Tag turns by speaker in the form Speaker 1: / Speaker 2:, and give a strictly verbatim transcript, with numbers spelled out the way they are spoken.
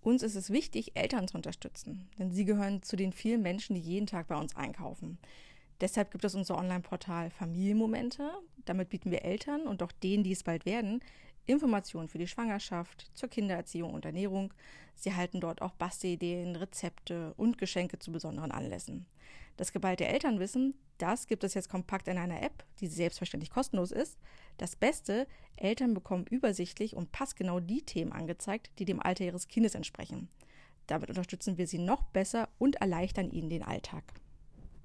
Speaker 1: Uns ist es wichtig, Eltern zu unterstützen, denn sie gehören zu den vielen Menschen, die jeden Tag bei uns einkaufen. Deshalb gibt es unser Online-Portal Familienmomente. Damit bieten wir Eltern und auch denen, die es bald werden, Informationen für die Schwangerschaft, zur Kindererziehung und Ernährung. Sie erhalten dort auch Bastelideen, Rezepte und Geschenke zu besonderen Anlässen. Das geballte Elternwissen, das gibt es jetzt kompakt in einer App, die selbstverständlich kostenlos ist. Das Beste, Eltern bekommen übersichtlich und passgenau die Themen angezeigt, die dem Alter ihres Kindes entsprechen. Damit unterstützen wir sie noch besser und erleichtern ihnen den Alltag.